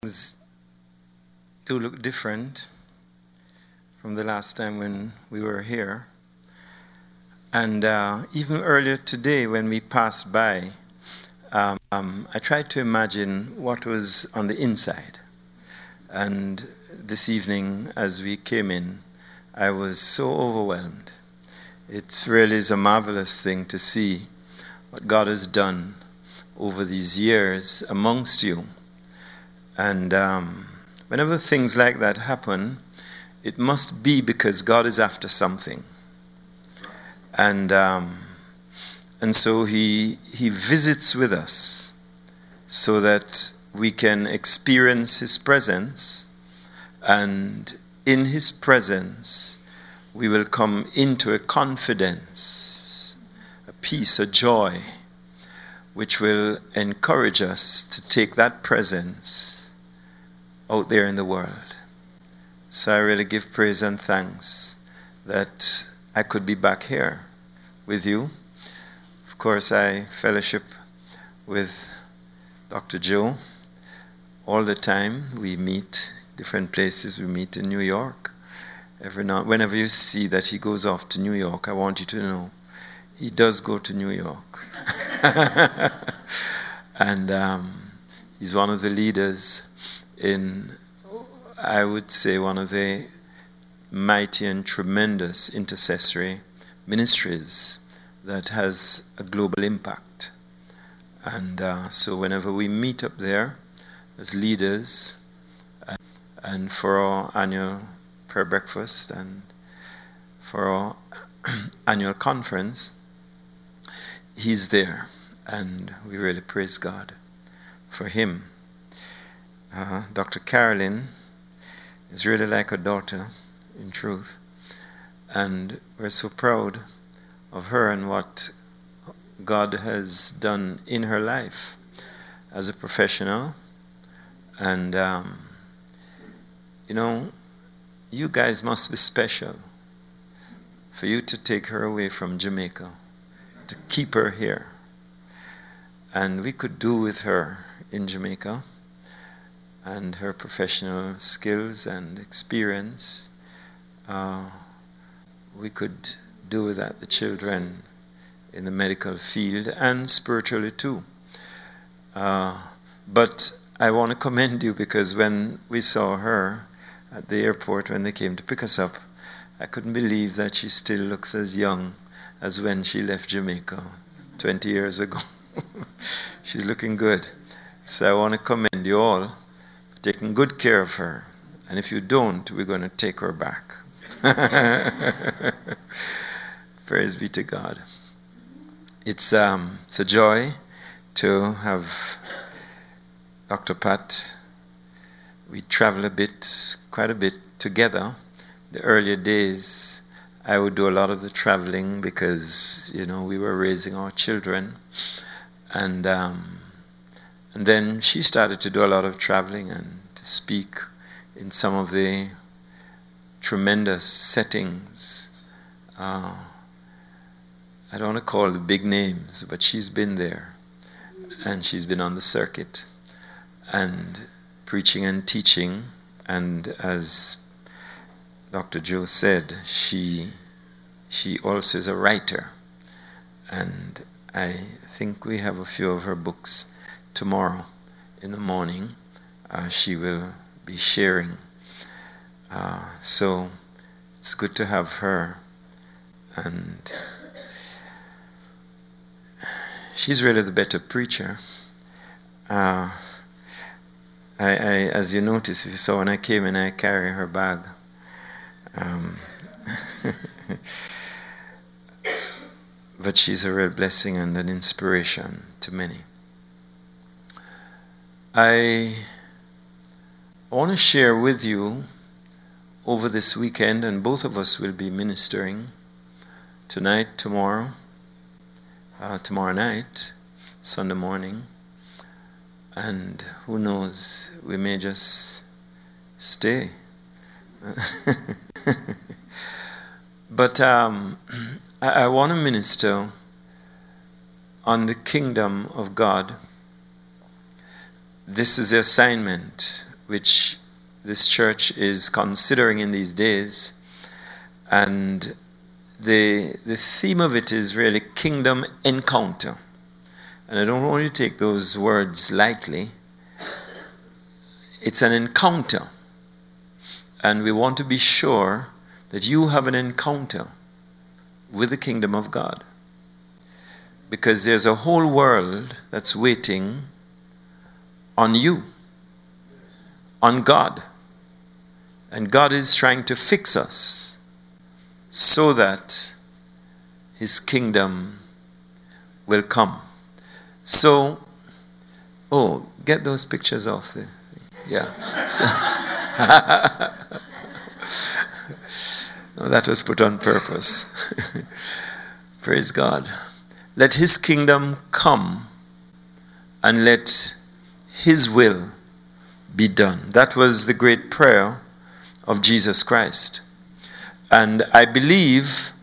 Things do look different from the last time when we were here. And even earlier today when we passed by, I tried to imagine what was on the inside. And this evening as we came in, I was so overwhelmed. It really is a marvelous thing to see what God has done over these years amongst you. And whenever things like that happen, it must be because God is after something. And so he visits with us so that we can experience his presence, and in his presence we will come into a confidence, a peace, a joy, which will encourage us to take that presence out there in the world. So I really give praise and thanks that I could be back here with you. Of course, I fellowship with Dr. Joe all the time. We meet different places. We meet in New York. Whenever you see that he goes off to New York, I want you to know he does go to New York. And he's one of the leaders in, I would say, one of the mighty and tremendous intercessory ministries that has a global impact. And so whenever we meet up there as leaders and for our annual prayer breakfast and for our annual conference, he's there. And we really praise God for him. Dr. Carolyn is really like a daughter, in truth. And we're so proud of her and what God has done in her life as a professional. And, you guys must be special for you to take her away from Jamaica, to keep her here. And we could do with her in Jamaica and her professional skills and experience. We could do with that the children in the medical field and spiritually too. But I want to commend you, because when we saw her at the airport when they came to pick us up, I couldn't believe that she still looks as young as when she left Jamaica 20 years ago. She's looking good. So I want to commend you all for taking good care of her. And if you don't, we're going to take her back. Praise be to God. It's a joy to have Dr. Pat. We travel quite a bit together. The earlier days, I would do a lot of the traveling because, we were raising our children. And then she started to do a lot of traveling and to speak in some of the tremendous settings. I don't want to call the big names, but she's been there. And she's been on the circuit and preaching and teaching. And as Dr. Joe said, she also is a writer. And I think we have a few of her books tomorrow in the morning. She will be sharing. So it's good to have her. And she's really the better preacher. I as you notice, if you saw when I came in, I carry her bag. But she's a real blessing and an inspiration to many. I want to share with you over this weekend, and both of us will be ministering tonight, tomorrow night, Sunday morning, and who knows, we may just stay. But I want to minister on the kingdom of God. This is the assignment which this church is considering in these days. And the theme of it is really kingdom encounter. And I don't want you to take those words lightly. It's an encounter. And we want to be sure that you have an encounter with the kingdom of God. Because there's a whole world that's waiting on you, on God. And God is trying to fix us so that his kingdom will come. So, get those pictures off there. Yeah. So, no, that was put on purpose. Praise God. Let his kingdom come and let his will be done. That was the great prayer of Jesus Christ. And I believe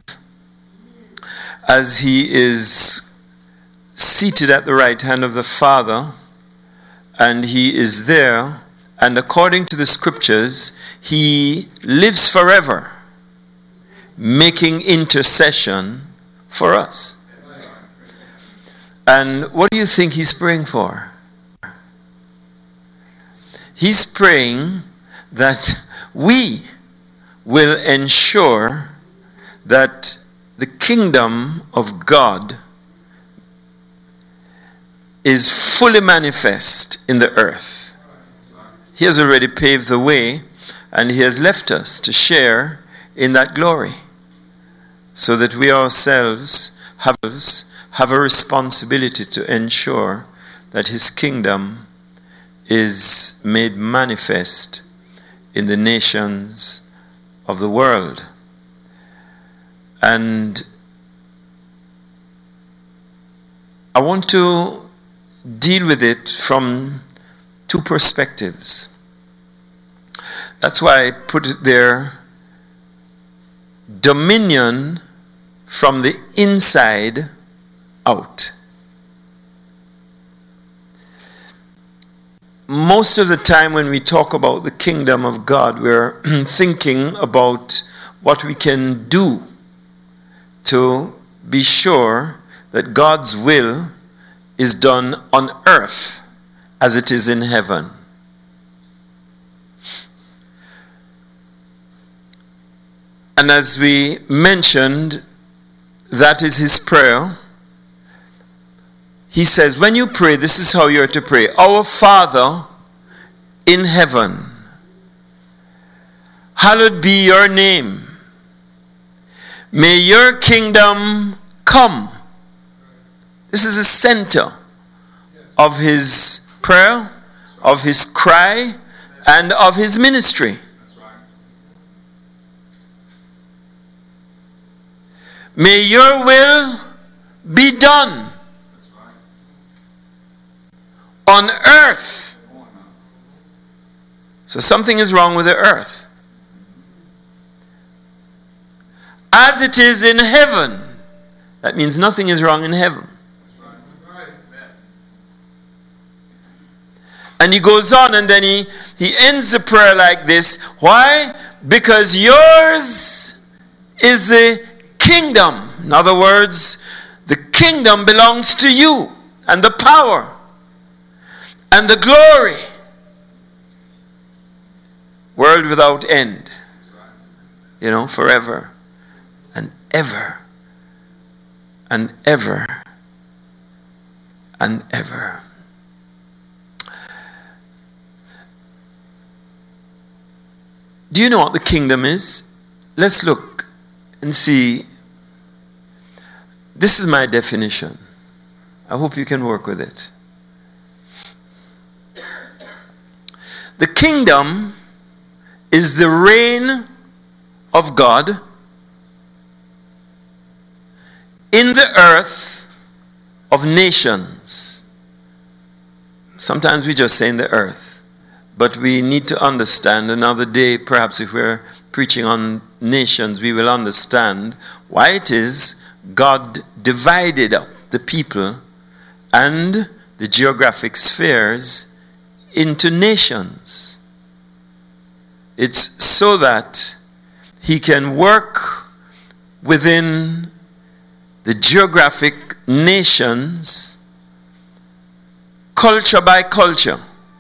as he is seated at the right hand of the Father, and he is there, and according to the scriptures, he lives forever, making intercession for us. And what do you think he's praying for? He's praying that we will ensure that the kingdom of God is fully manifest in the earth. He has already paved the way, and he has left us to share in that glory, so that we ourselves have a responsibility to ensure that his kingdom is made manifest in the nations of the world. And I want to deal with it from two perspectives. That's why I put it there, dominion from the inside out. Most of the time when we talk about the kingdom of God, we're thinking about what we can do to be sure that God's will is done on earth as it is in heaven. And as we mentioned, that is his prayer. He says, when you pray, this is how you're to pray. Our Father in heaven, hallowed be your name. May your kingdom come. This is the center of his prayer, of his cry, and of his ministry. May your will be done on earth. So something is wrong with the earth. As it is in heaven. That means nothing is wrong in heaven. And he goes on, and then he ends the prayer like this. Why? Because yours is the kingdom. In other words, the kingdom belongs to you, and the power and the glory, world without end, forever and ever and ever and ever. Do you know what the kingdom is? Let's look and see. This is my definition. I hope you can work with it. The kingdom is the reign of God in the earth of nations. Sometimes we just say in the earth, but we need to understand another day, perhaps if we're preaching on nations, we will understand why it is God divided up the people and the geographic spheres into nations. It's so that he can work within the geographic nations, culture by culture.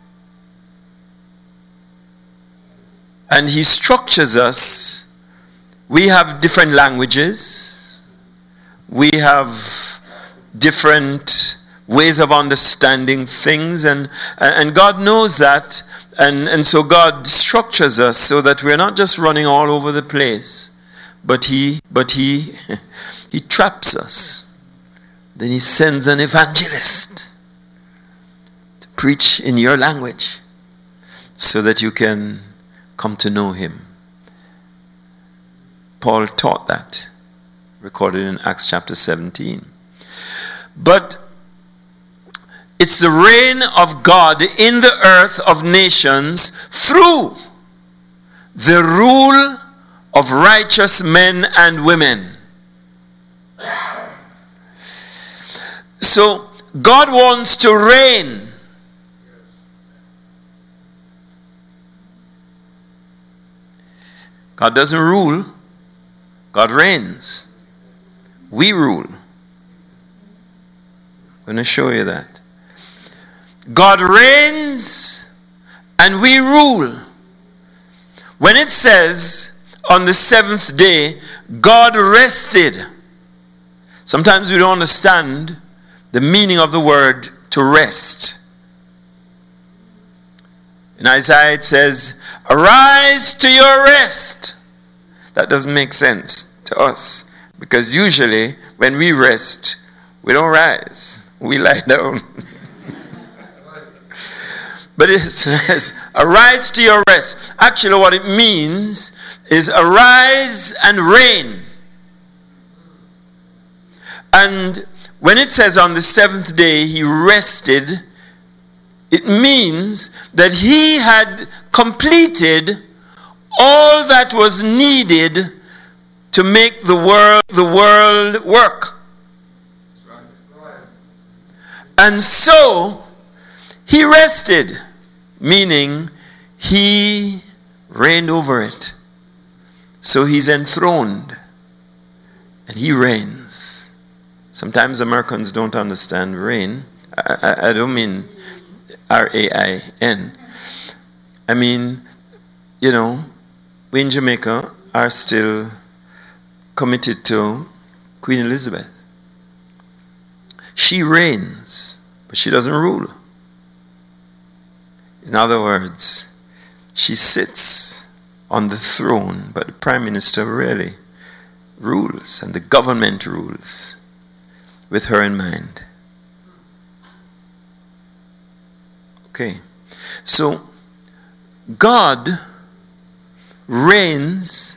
And he structures us. We have different languages. We have different ways of understanding things. And God knows that. And so God structures us so that we're not just running all over the place. But he traps us. Then he sends an evangelist to preach in your language so that you can come to know him. Paul taught that, recorded in Acts chapter 17. But it's the reign of God in the earth of nations through the rule of righteous men and women. So God wants to reign. God doesn't rule. God reigns. We rule. I'm going to show you that. God reigns and we rule. When it says on the seventh day, God rested. Sometimes we don't understand the meaning of the word to rest. In Isaiah it says, arise to your rest. That doesn't make sense to us, because usually when we rest, we don't rise, we lie down. But it says, arise to your rest. Actually what it means is arise and reign. And when it says on the seventh day he rested, it means that he had completed all that was needed to make the world work. And so he rested, meaning he reigned over it. So he's enthroned and he reigns. Sometimes Americans don't understand reign. I don't mean R-A-I-N. I mean, you know, we in Jamaica are still committed to Queen Elizabeth. She reigns, but she doesn't rule. In other words, she sits on the throne, but the Prime Minister really rules, and the government rules with her in mind. Okay, so God reigns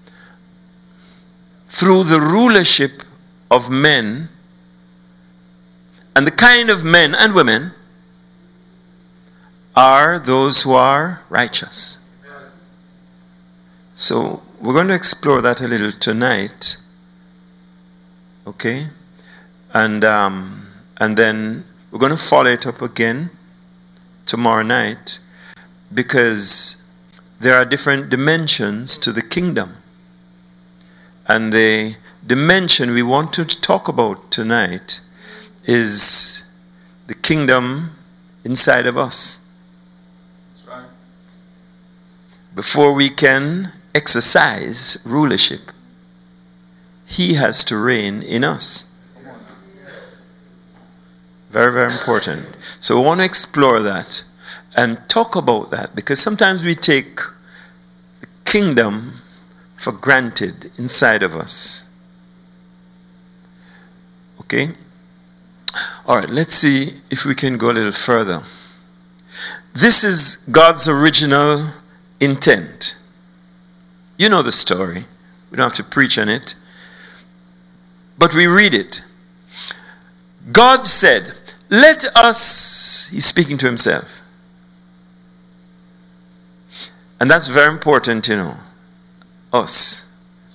through the rulership of men, and the kind of men and women are those who are righteous. So we're going to explore that a little tonight, okay? And then we're going to follow it up again tomorrow night, because there are different dimensions to the kingdom. And the dimension we want to talk about tonight is the kingdom inside of us. That's right. Before we can exercise rulership, he has to reign in us. Very, very important. So we want to explore that and talk about that, because sometimes we take the kingdom for granted inside of us. Okay? All right, let's see if we can go a little further. This is God's original intent. You know the story. We don't have to preach on it. But we read it. God said, let us, he's speaking to himself. And that's very important, you know. Us.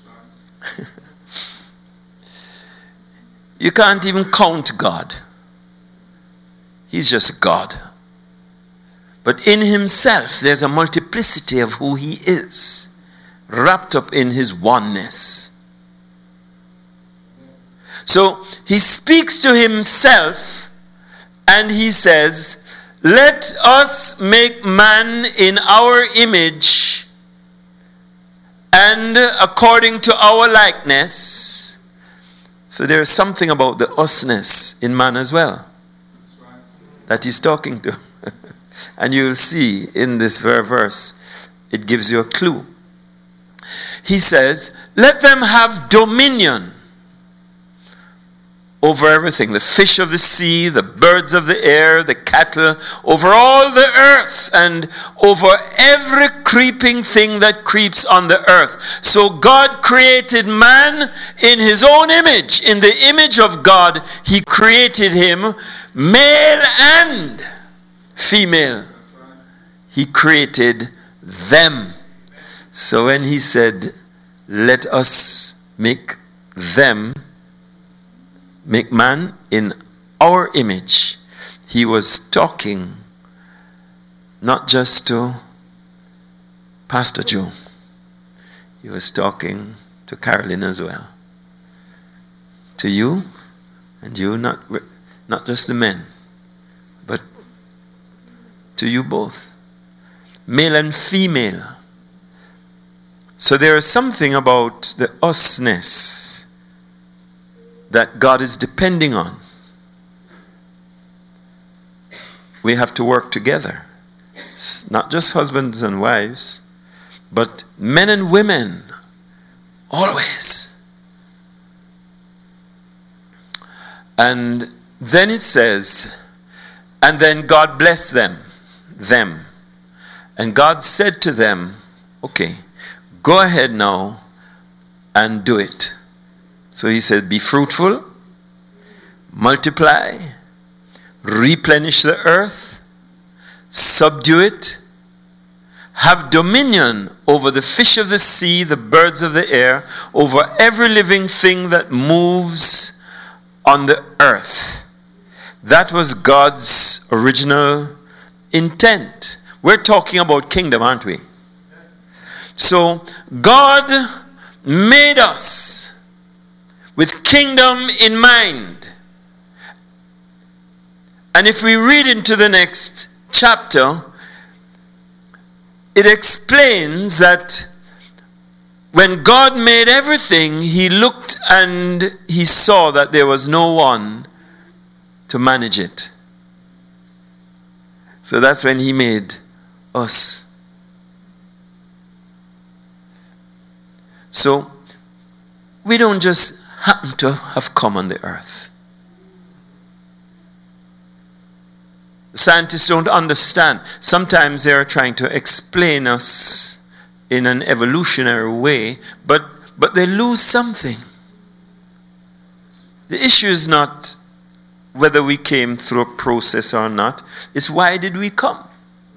You can't even count God. He's just God. But in himself, there's a multiplicity of who he is, wrapped up in his oneness. So he speaks to himself and he says, let us make man in our image and according to our likeness. So there's something about the usness in man as well that he's talking to. And you'll see in this verse, it gives you a clue. He says, let them have dominion over everything, the fish of the sea, the birds of the air, the cattle, over all the earth, and over every creeping thing that creeps on the earth. So God created man in his own image. In the image of God, he created him, male and female. He created them. So when he said, let us make man in our image, he was talking not just to Pastor Joe. He was talking to Carolyn as well. To you, and you, not just the men, but to you both. Male and female. So there is something about the usness that God is depending on. We have to work together. It's not just husbands and wives, but men and women, always. And then it says, and then God blessed them. And God said to them, okay, go ahead now and do it. So he said, be fruitful, multiply, replenish the earth, subdue it, have dominion over the fish of the sea, the birds of the air, over every living thing that moves on the earth. That was God's original intent. We're talking about kingdom, aren't we? So God made us with kingdom in mind. And if we read into the next chapter, it explains that when God made everything, he looked and he saw that there was no one to manage it. So that's when he made us. So we don't just happen to have come on the earth. Scientists don't understand. Sometimes they are trying to explain us in an evolutionary way, but they lose something. The issue is not whether we came through a process or not. It's why did we come?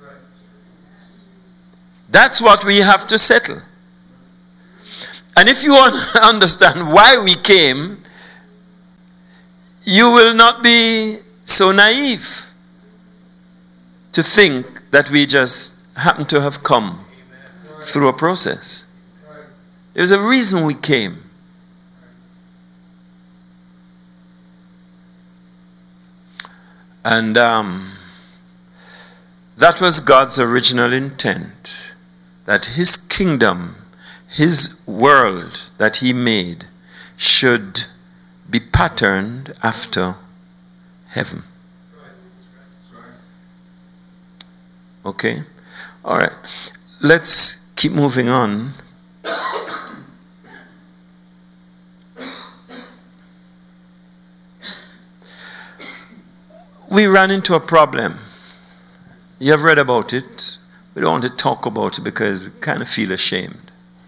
That's what we have to settle. And if you understand why we came, you will not be so naive to think that we just happen to have come through a process. There's a reason we came. And that was God's original intent, that his kingdom, his world that he made should be patterned after heaven. Okay? All right. Let's keep moving on. We ran into a problem. You have read about it. We don't want to talk about it because we kind of feel ashamed.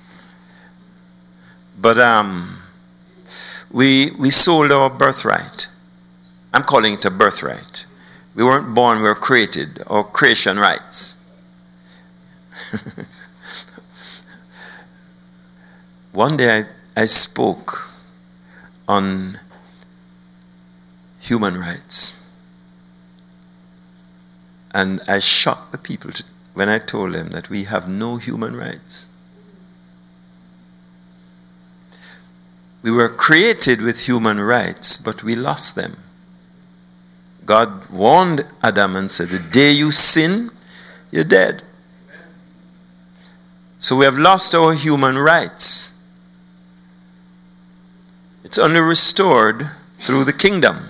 But we sold our birthright. I'm calling it a birthright. We weren't born, we were created, or creation rights. One day I spoke on human rights. And I shocked the people when I told them that we have no human rights. We were created with human rights, but we lost them. God warned Adam and said, the day you sin, you're dead. So we have lost our human rights. It's only restored through the kingdom.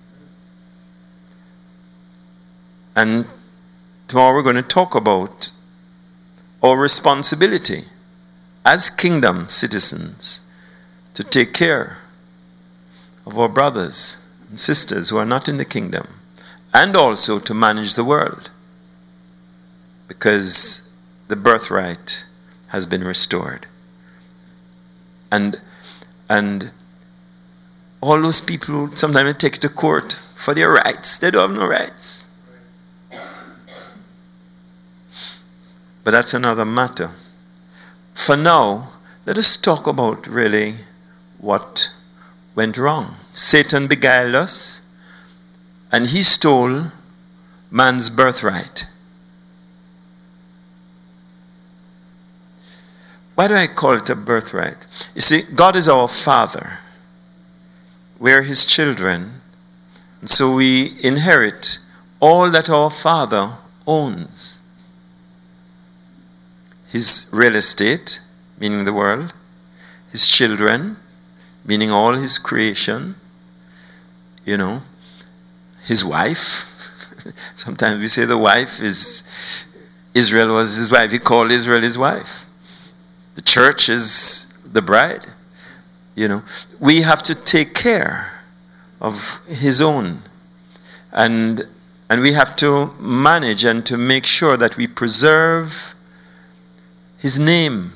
And tomorrow we're going to talk about our responsibility as kingdom citizens to take care of our brothers and sisters who are not in the kingdom, and also to manage the world, because the birthright has been restored. And all those people who sometimes they take it to court for their rights, they don't have no rights. But that's another matter. For now, let us talk about really what went wrong. Satan beguiled us, and he stole man's birthright. Why do I call it a birthright? You see, God is our Father. We're his children, and so we inherit all that our Father owns. His real estate, meaning the world, his children, meaning all his creation, his wife. Sometimes we say the wife is, Israel was his wife. He called Israel his wife. The church is the bride. We have to take care of his own. And we have to manage and to make sure that we preserve his name.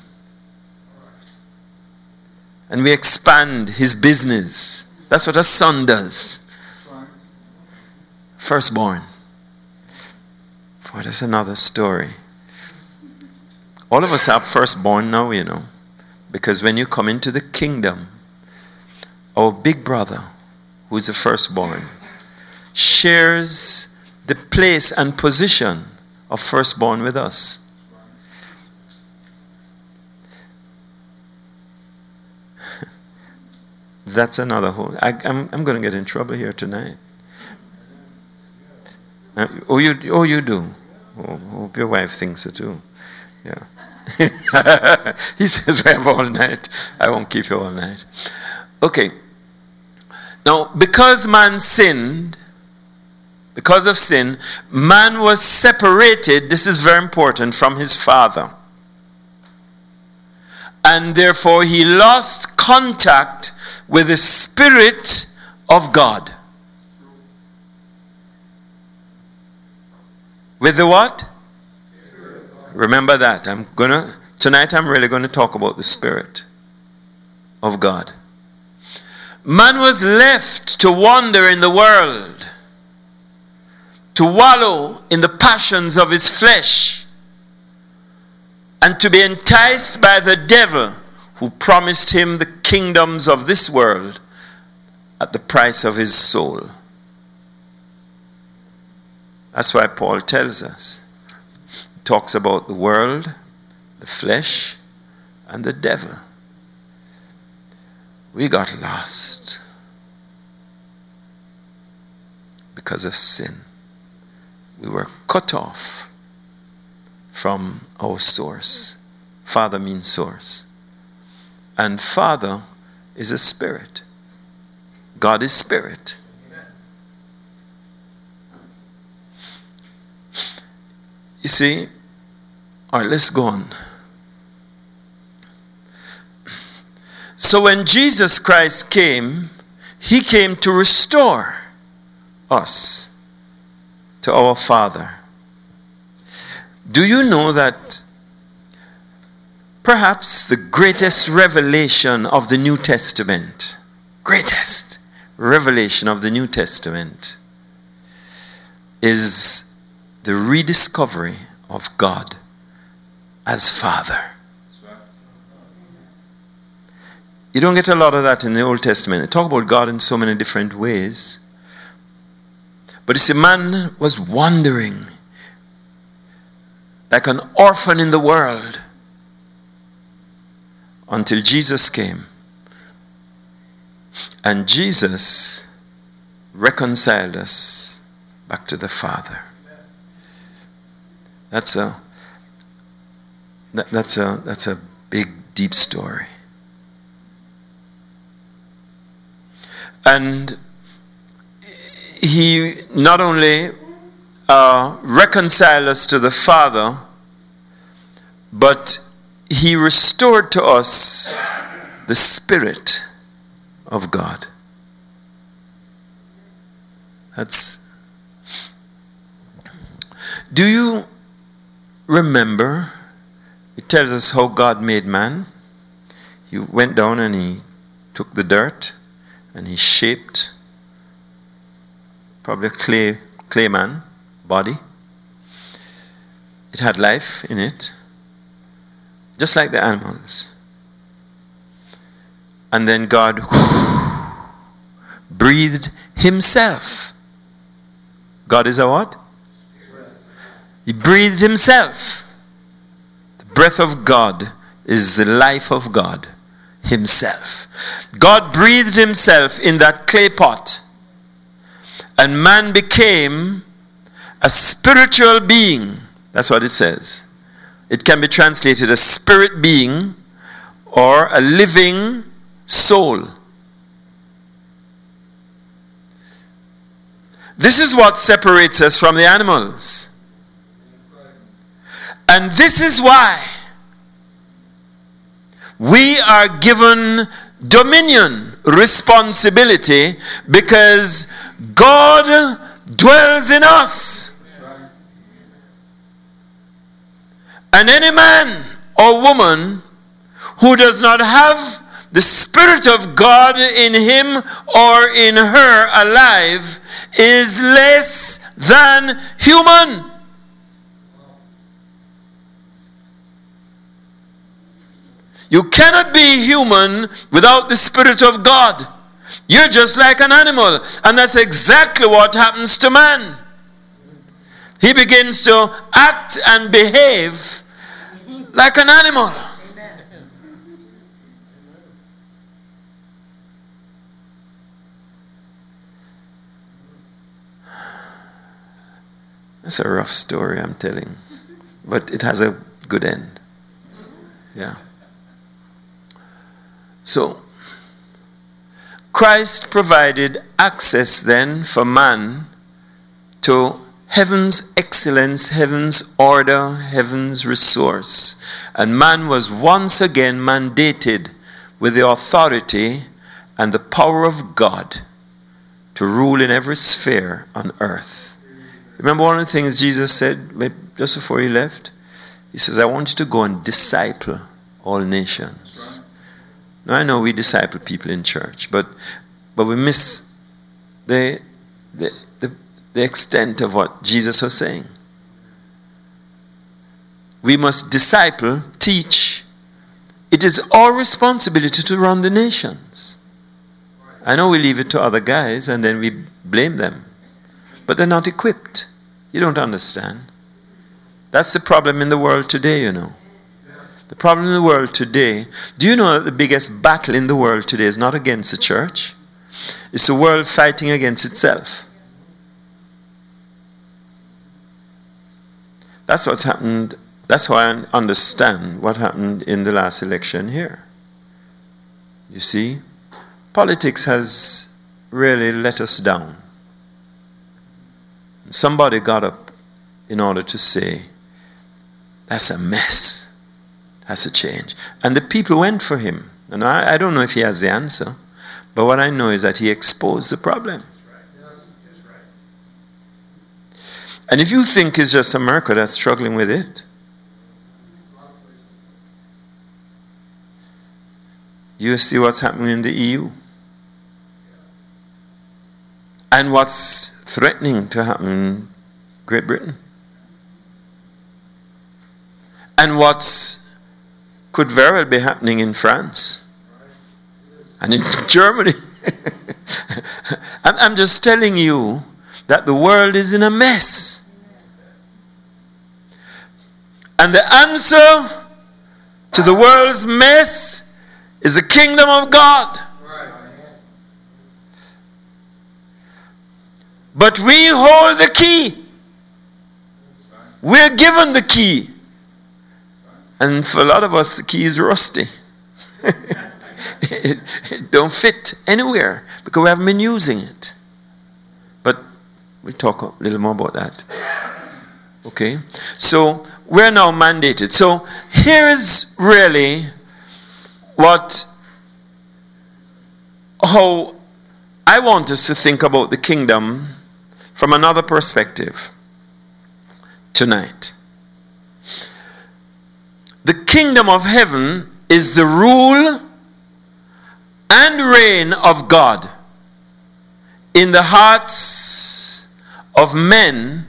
And we expand his business. That's what a son does. Firstborn. Boy, that's another story. All of us have firstborn now, because when you come into the kingdom, our big brother, who is the firstborn, shares the place and position of firstborn with us. That's another whole. I'm going to get in trouble here tonight. You do. Hope your wife thinks so too. Yeah. He says we have all night. I won't keep you all night. Okay. Now, because man sinned, because of sin, man was separated, this is very important, from his father. And therefore he lost contact with the Spirit of God. With the what? Remember that. Tonight I'm really going to talk about the Spirit of God. Man was left to wander in the world, to wallow in the passions of his flesh, and to be enticed by the devil, who promised him the kingdoms of this world at the price of his soul. That's why Paul tells us. He talks about the world, the flesh, and the devil. We got lost because of sin. We were cut off from our source. Father means source. And Father is a spirit. God is spirit. You see, all right, let's go on. So when Jesus Christ came, he came to restore us to our Father. Do you know that perhaps the greatest revelation of the New Testament, greatest revelation of the New Testament, is the rediscovery of God as Father? You don't get a lot of that in the Old Testament. They talk about God in so many different ways. But you see, man was wandering like an orphan in the world, until Jesus came. And Jesus reconciled us back to the Father. That's a big, deep story. And he not only reconciled us to the Father, but he restored to us the Spirit of God. Do you remember? It tells us how God made man. He went down and he took the dirt and he shaped probably a clay man body. It had life in it, just like the animals. And then God breathed himself. God is a what? He breathed himself. The breath of God is the life of God himself. God breathed himself in that clay pot, and man became a spiritual being. That's what it says. It can be translated a spirit being or a living soul. This is what separates us from the animals. And this is why we are given dominion, responsibility, because God dwells in us. And any man or woman who does not have the Spirit of God in him or in her alive is less than human. You cannot be human without the Spirit of God. You're just like an animal. And that's exactly what happens to man. He begins to act and behave like an animal. That's a rough story I'm telling, but it has a good end. Yeah. So, Christ provided access then for man to heaven's excellence, heaven's order, heaven's resource. And man was once again mandated with the authority and the power of God to rule in every sphere on earth. Remember one of the things Jesus said just before he left? He says, I want you to go and disciple all nations. Now I know we disciple people in church, but we miss the extent of what Jesus was saying. We must disciple, teach. It is our responsibility to run the nations. I know we leave it to other guys and then we blame them, but they're not equipped. You don't understand. That's the problem in the world today, you know. The problem in the world today, do you know that the biggest battle in the world today is not against the church? It's the world fighting against itself. That's what's happened. That's why I understand what happened in the last election here. You see, politics has really let us down. Somebody got up in order to say, that's a mess. Has to change. And the people went for him. And I don't know if he has the answer, but what I know is that he exposed the problem. And if you think it's just America that's struggling with it, you see what's happening in the EU. And what's threatening to happen in Great Britain. And what's could very well be happening in France and in Germany. I'm just telling you that the world is in a mess. And the answer to the world's mess is the kingdom of God. But we hold the key. We're given the key. And for a lot of us, the key is rusty. it don't fit anywhere because we haven't been using it. But we'll talk a little more about that. Okay? So we're now mandated. So here is really how I want us to think about the kingdom from another perspective tonight. The kingdom of heaven is the rule and reign of God in the hearts of men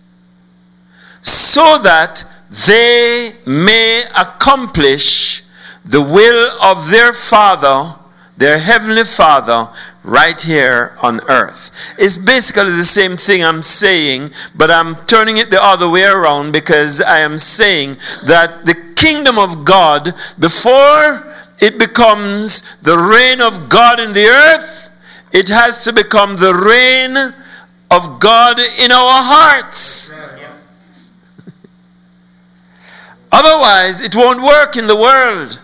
so that they may accomplish the will of their Father, their heavenly Father, right here on earth. It's basically the same thing I'm saying, but I'm turning it the other way around because I am saying that the kingdom of God, before it becomes the reign of God in the earth, it has to become the reign of God in our hearts. Otherwise, it won't work in the world.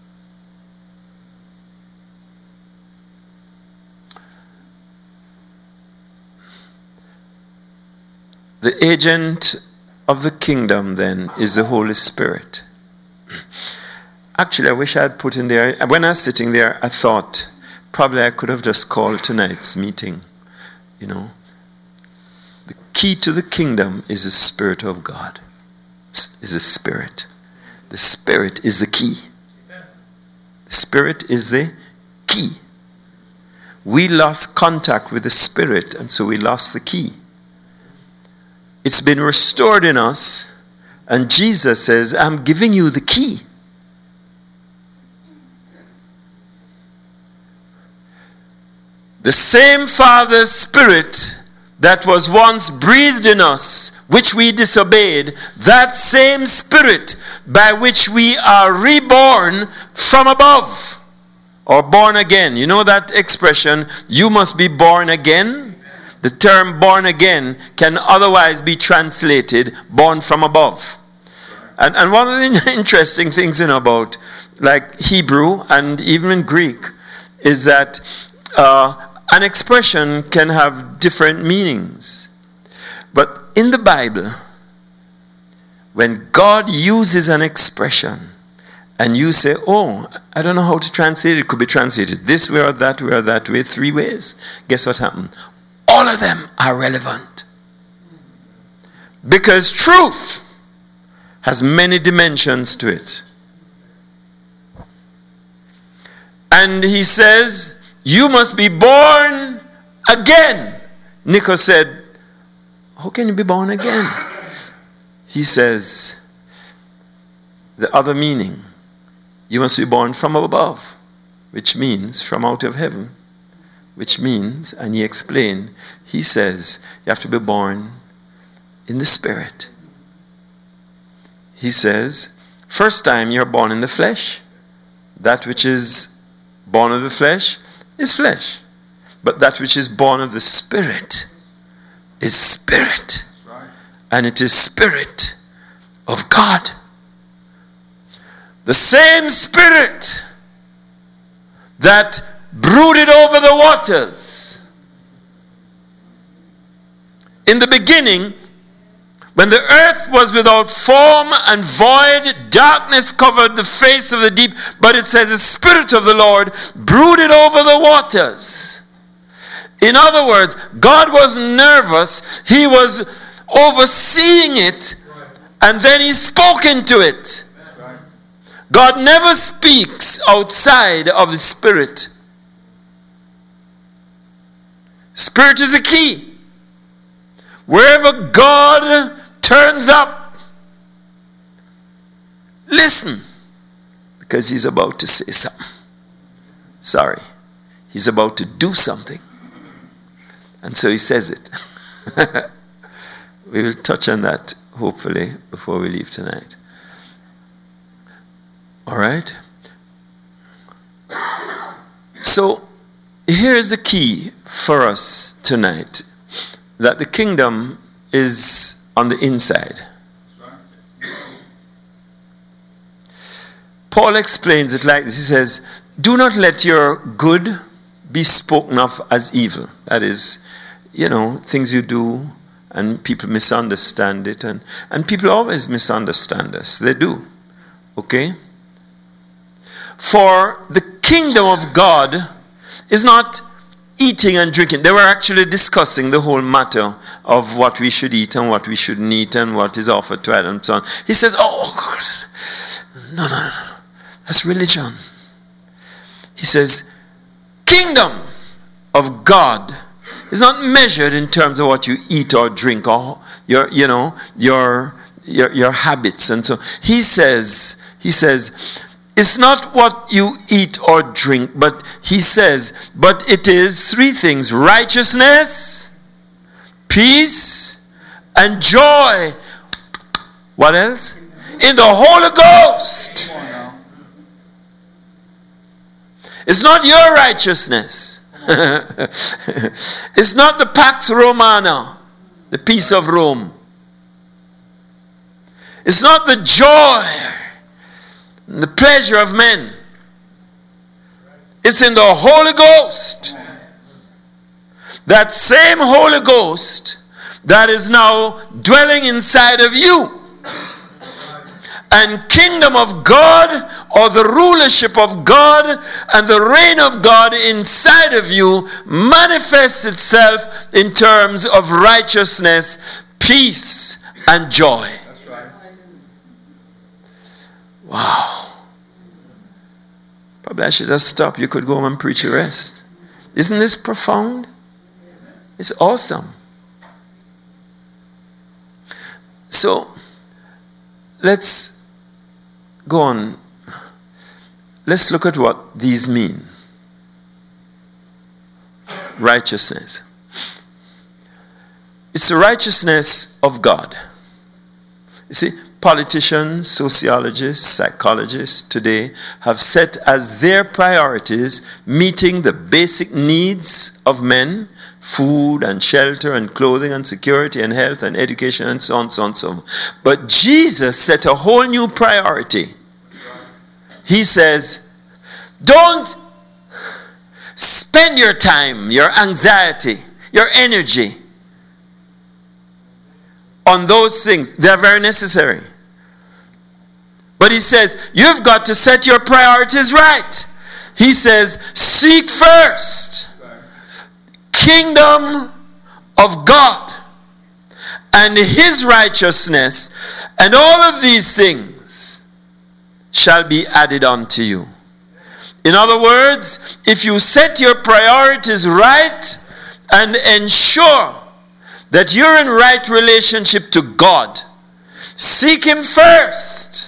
The agent of the kingdom, then, is the Holy Spirit. Actually, I wish I had put in there, when I was sitting there, I thought, probably I could have just called tonight's meeting. You know, the key to the kingdom is the Spirit of God. Is the Spirit. The Spirit is the key. The Spirit is the key. We lost contact with the Spirit, and so we lost the key. It's been restored in us, and Jesus says, I'm giving you the key. The same Father's Spirit that was once breathed in us, which we disobeyed, that same Spirit by which we are reborn from above, or born again. You know that expression, you must be born again? The term born again can otherwise be translated born from above. And one of the interesting things about like Hebrew and even in Greek is that an expression can have different meanings. But in the Bible, when God uses an expression and you say, oh, I don't know how to translate it, it could be translated this way or that way or that way, 3 ways. Guess what happened? All of them are relevant. Because truth has many dimensions to it. And he says, you must be born again. Nico said, how can you be born again? He says, the other meaning, you must be born from above, which means from out of heaven. Which means, and he explained, he says, you have to be born in the Spirit. He says, first time you're born in the flesh. That which is born of the flesh is flesh. But that which is born of the Spirit is spirit. Right. And it is Spirit of God. The same Spirit that brooded over the waters. In the beginning, when the earth was without form and void, darkness covered the face of the deep, but it says the Spirit of the Lord brooded over the waters. In other words, God was nervous. He was overseeing it, and then he spoke into it. God never speaks outside of the Spirit. Spirit is a key. Wherever God turns up, listen, because he's about to say something. Sorry, he's about to do something. And so he says it. We will touch on that, hopefully, before we leave tonight. All right? So, here's the key for us tonight, that the kingdom is on the inside. Paul explains it like this. He says, do not let your good be spoken of as evil. That is, things you do and people misunderstand it. And people always misunderstand us. They do. Okay? For the kingdom of God is not eating and drinking. They were actually discussing the whole matter of what we should eat and what we shouldn't eat and what is offered to Adam and so on. He says, no. That's religion. He says, kingdom of God is not measured in terms of what you eat or drink or your habits and so. He says, it's not what you eat or drink, but he says, but it is three things: righteousness, peace, and joy. What else? In the Holy Ghost. It's not your righteousness. It's not the Pax Romana, the peace of Rome. It's not the joy and the pleasure of men. It's in the Holy Ghost. That same Holy Ghost that is now dwelling inside of you. And kingdom of God, or the rulership of God and the reign of God inside of you, manifests itself in terms of righteousness, peace, and joy. That's right. Wow. Probably I should just stop. You could go home and preach the rest. Isn't this profound? It's awesome. So, let's go on. Let's look at what these mean. Righteousness. It's the righteousness of God. You see, politicians, sociologists, psychologists today have set as their priorities meeting the basic needs of men: food and shelter and clothing and security and health and education and so on, so on, so on. But Jesus set a whole new priority. He says, don't spend your time, your anxiety, your energy on those things. They're very necessary. But he says, you've got to set your priorities right. He says, seek first kingdom of God and his righteousness, and all of these things shall be added unto you. In other words, if you set your priorities right and ensure that you're in right relationship to God, seek him first.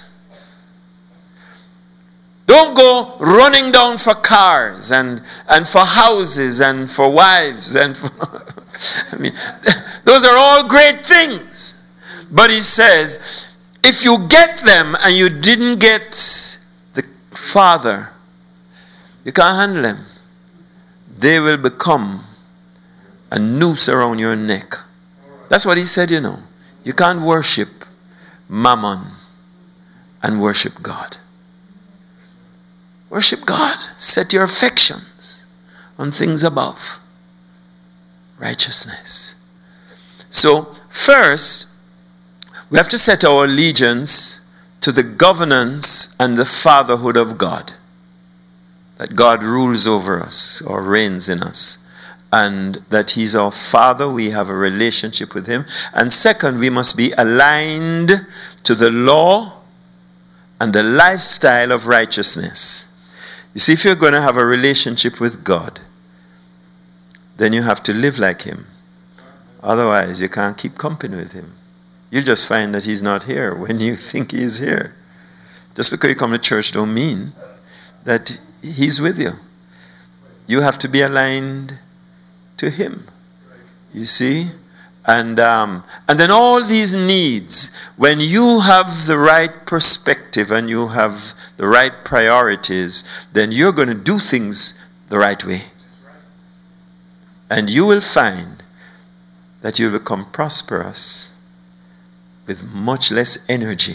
Don't go running down for cars and for houses and for wives and for those are all great things. But he says, if you get them and you didn't get the Father, you can't handle them. They will become a noose around your neck. That's what he said, You can't worship Mammon and worship God. Worship God. Set your affections on things above. Righteousness. So, first, we have to set our allegiance to the governance and the fatherhood of God. That God rules over us or reigns in us. And that he's our father. We have a relationship with him. And second, we must be aligned to the law and the lifestyle of righteousness. You see, if you're going to have a relationship with God, then you have to live like him. Otherwise, you can't keep company with him. You'll just find that he's not here when you think he is here. Just because you come to church don't mean that he's with you. You have to be aligned to him. You see? And then all these needs, when you have the right perspective and you have the right priorities, then you're going to do things the right way. And you will find that you'll become prosperous with much less energy.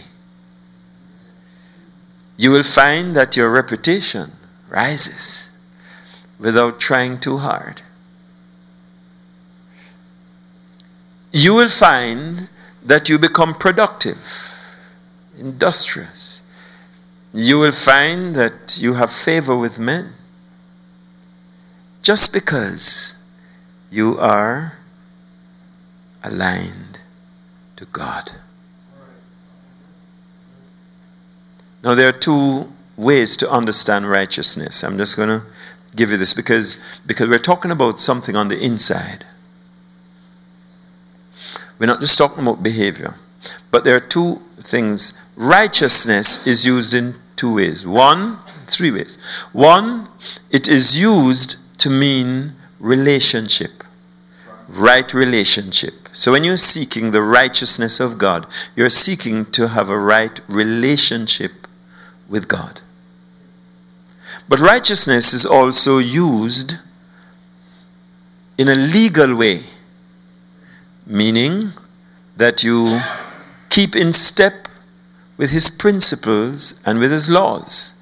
You will find that your reputation rises without trying too hard. You will find that you become productive, industrious. You will find that you have favor with men just because you are aligned to God. Now, there are two ways to understand righteousness. I'm just going to give you this because we're talking about something on the inside. We're not just talking about behavior. But there are two things. Righteousness is used in two ways. Three ways. One, it is used to mean relationship. Right relationship. So when you're seeking the righteousness of God, you're seeking to have a right relationship with God. But righteousness is also used in a legal way, meaning that you keep in step with his principles and with his laws.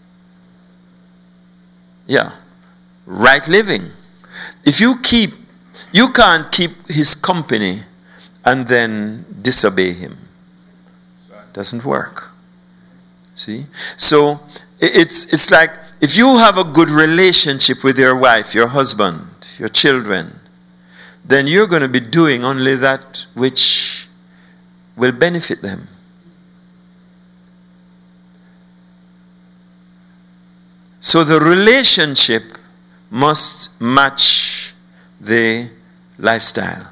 Yeah. Right living. If you can't keep his company and then disobey him. Doesn't work. See? So it's like if you have a good relationship with your wife, your husband, your children, then you're going to be doing only that which will benefit them. So the relationship must match the lifestyle.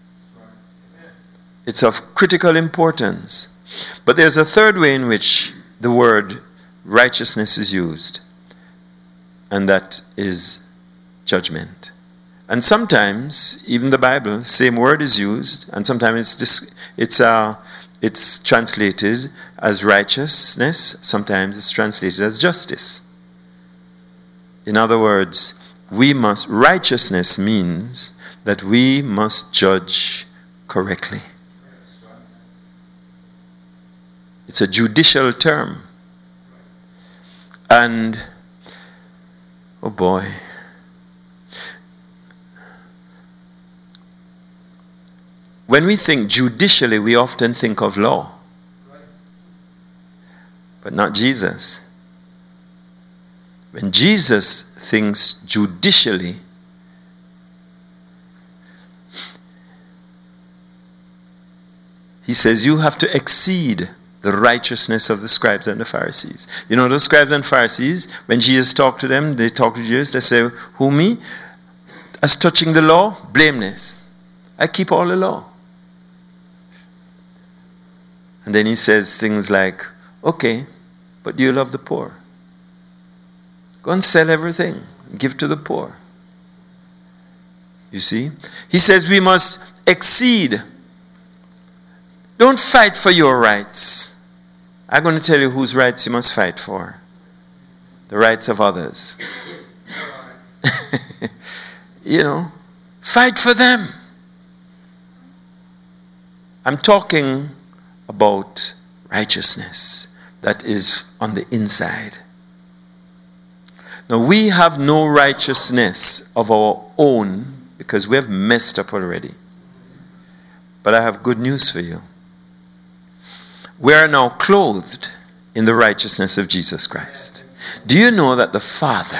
It's of critical importance. But there's a third way in which the word righteousness is used, and that is judgment. And sometimes, even the Bible, same word is used, and sometimes it's translated as righteousness, sometimes it's translated as justice. In other words, righteousness means that we must judge correctly. It's a judicial term. And, oh boy, when we think judicially, we often think of law. But not Jesus. When Jesus thinks judicially, he says you have to exceed the righteousness of the scribes and the Pharisees. You know, those scribes and Pharisees, when Jesus talked to them, they talk to Jesus, they say, who, me? As touching the law, blameless. I keep all the law. And then he says things like, okay, but do you love the poor? Go and sell everything, give to the poor. You see? He says we must exceed. Don't fight for your rights. I'm going to tell you whose rights you must fight for. The rights of others. You know, fight for them. I'm talking about righteousness that is on the inside. Now, we have no righteousness of our own because we have messed up already. But I have good news for you. We are now clothed in the righteousness of Jesus Christ. Do you know that the Father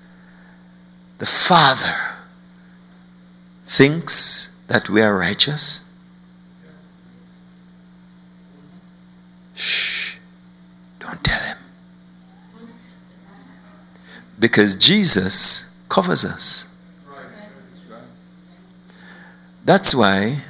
thinks that we are righteous? Shh, don't tell him. Because Jesus covers us. That's why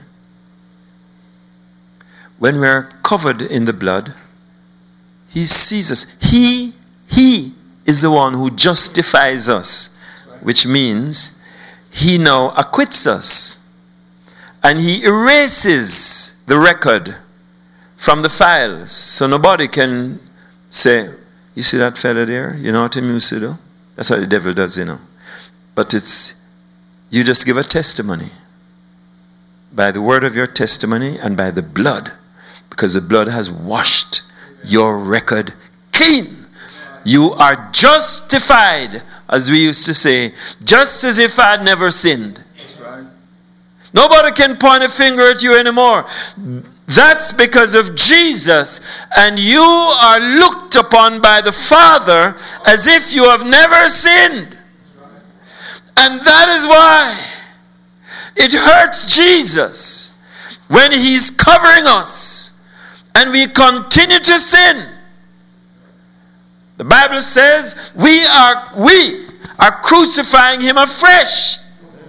when we're covered in the blood, he sees us. He is the one who justifies us, which means he now acquits us. And he erases the record from the files. So nobody can say, you see that fella there? You know what him used to do? That's what the devil does, you know. But it's, you just give a testimony. By the word of your testimony and by the blood. Because the blood has washed your record clean. You are justified, as we used to say, just as if I had never sinned. That's right. Nobody can point a finger at you anymore. That's because of Jesus. And you are looked upon by the Father as if you have never sinned. And that is why it hurts Jesus when he's covering us and we continue to sin. The Bible says we are crucifying him afresh.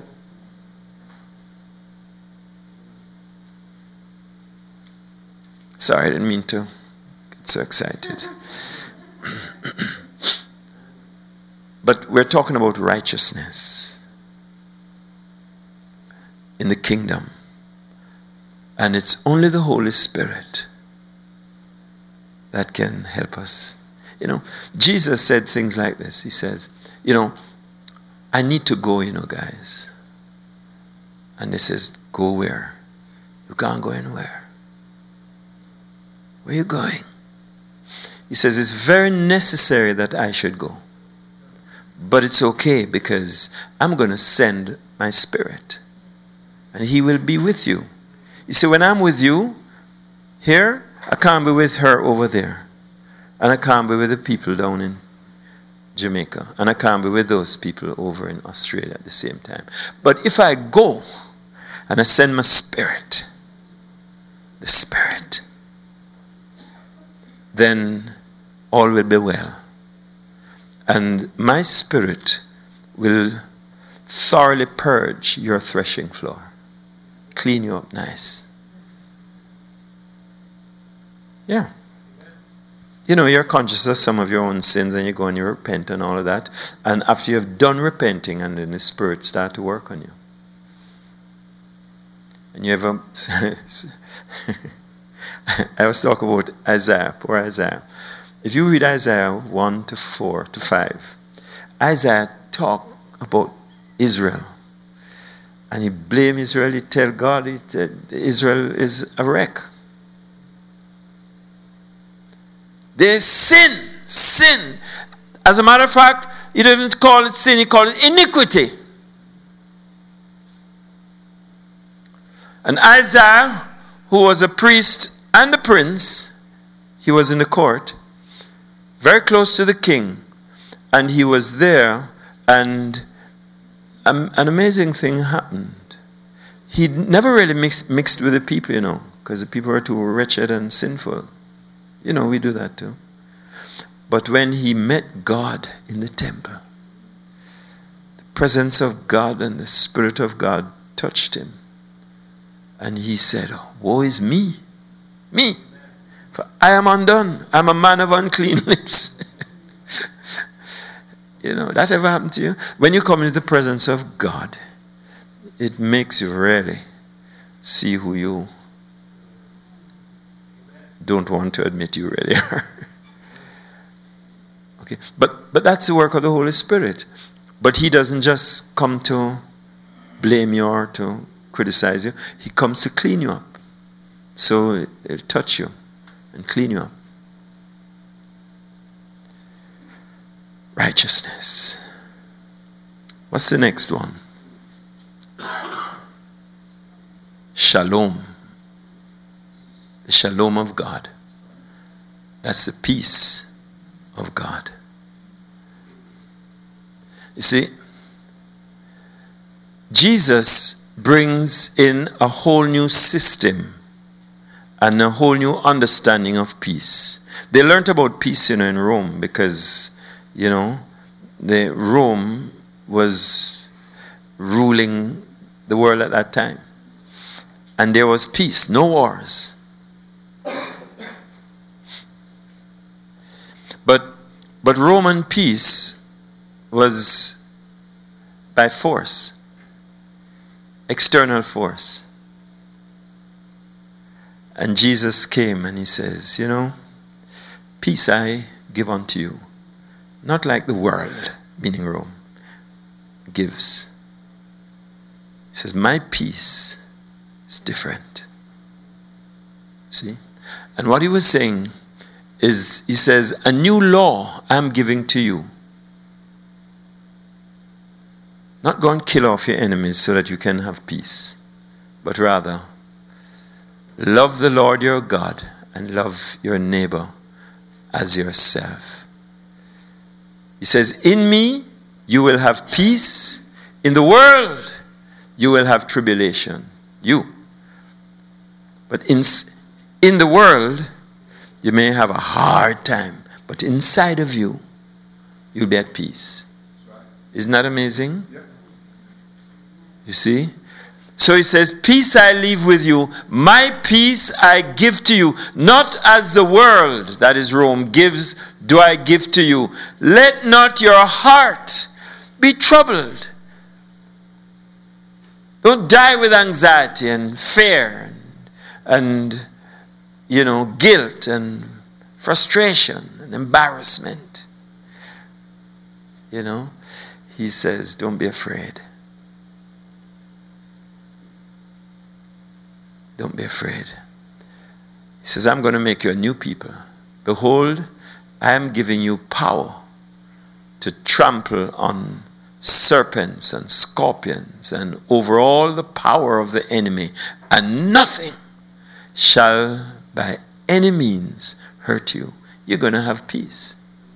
Sorry, I didn't mean to get so excited. But we're talking about righteousness in the kingdom. And it's only the Holy Spirit that can help us. You know, Jesus said things like this. He says, you know, I need to go, you know, guys. And he says, go where? You can't go anywhere. Where are you going? He says, it's very necessary that I should go. But it's okay because I'm going to send my Spirit. And he will be with you. You see, when I'm with you here, I can't be with her over there. And I can't be with the people down in Jamaica. And I can't be with those people over in Australia at the same time. But if I go and I send my Spirit, the Spirit, then all will be well. And my Spirit will thoroughly purge your threshing floor. Clean you up nice. Yeah. You know, you're conscious of some of your own sins and you go and you repent and all of that. And after you've done repenting, and then the Spirit starts to work on you. And you ever... I was talking about Isaiah, poor Isaiah. If you read Isaiah 1 to 4 to 5, Isaiah talk about Israel. And he blame Israel, he tell God Israel is a wreck. They sin. As a matter of fact, he doesn't call it sin, he calls it iniquity. And Isaiah, who was a priest and a prince, he was in the court, very close to the king, and he was there, and an amazing thing happened. He never really mixed with the people, you know, because the people were too wretched and sinful. You know, we do that too. But when he met God in the temple, the presence of God and the Spirit of God touched him. And he said, woe is me, for I am undone. I'm a man of unclean lips. You know, that ever happened to you? When you come into the presence of God, it makes you really see who you don't want to admit you really are. Okay, but that's the work of the Holy Spirit. But he doesn't just come to blame you or to criticize you. He comes to clean you up. So he'll touch you and clean you up. Righteousness. What's the next one? Shalom. The shalom of God. That's the peace of God. You see, Jesus brings in a whole new system and a whole new understanding of peace. They learned about peace, you know, in Rome because, you know, Rome was ruling the world at that time. And there was peace, no wars. But Roman peace was by force, external force. And Jesus came and he says, you know, peace I give unto you. Not like the world, meaning Rome, gives. He says, my peace is different. See? And what he was saying is, he says, a new law I'm giving to you. Not go and kill off your enemies so that you can have peace, but rather love the Lord your God and love your neighbor as yourself. He says, in me you will have peace. In the world you will have tribulation. You. But in the world you may have a hard time, but inside of you you'll be at peace. Isn't that amazing? You see? So he says, peace I leave with you, my peace I give to you, not as the world, that is Rome, gives, do I give to you. Let not your heart be troubled. Don't die with anxiety and fear and you know, guilt and frustration and embarrassment. You know, he says, don't be afraid. Don't be afraid. He says, I'm going to make you a new people. Behold, I am giving you power to trample on serpents and scorpions and over all the power of the enemy, and nothing shall by any means hurt you. You're going to have peace.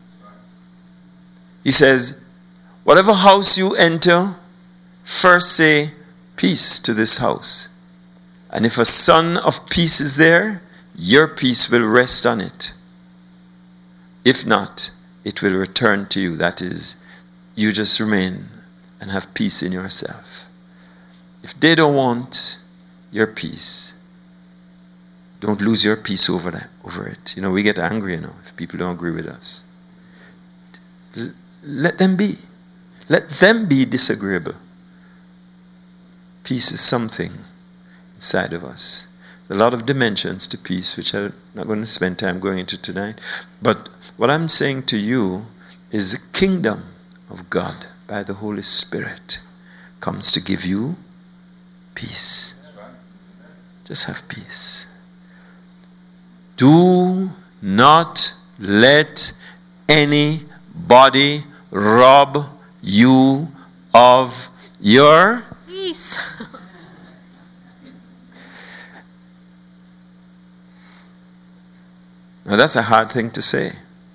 He says, whatever house you enter, first say, peace to this house. And if a son of peace is there, your peace will rest on it. If not, it will return to you. That is, you just remain and have peace in yourself. If they don't want your peace, don't lose your peace over it. You know, we get angry, you know, if people don't agree with us. Let them be. Let them be disagreeable. Peace is something inside of us. There are a lot of dimensions to peace, which I'm not going to spend time going into tonight. But what I'm saying to you is the kingdom of God by the Holy Spirit comes to give you peace. Just have peace. Do not let anybody rob you of your peace. Now that's a hard thing to say.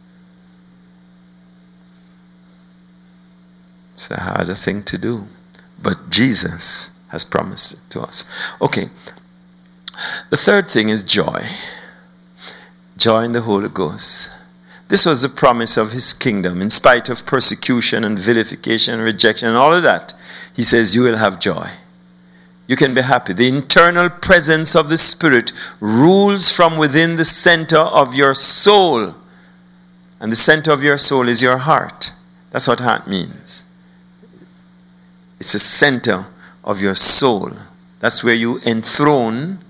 It's a harder thing to do. But Jesus has promised it to us. Okay. The third thing is joy. Joy in the Holy Ghost. This was the promise of his kingdom. In spite of persecution and vilification and rejection and all of that, he says you will have joy. You can be happy. The internal presence of the Spirit rules from within the center of your soul. And the center of your soul is your heart. That's what heart means. It's the center of your soul. That's where you enthrone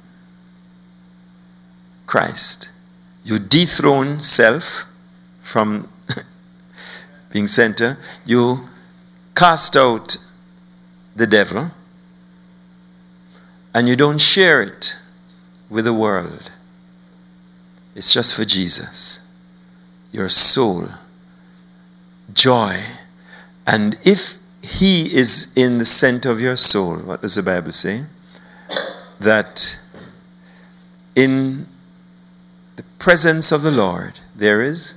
Christ. You dethrone self from being center. You cast out the devil. And you don't share it with the world. It's just for Jesus. Your soul. Joy. And if he is in the center of your soul, what does the Bible say? That in the presence of the Lord there is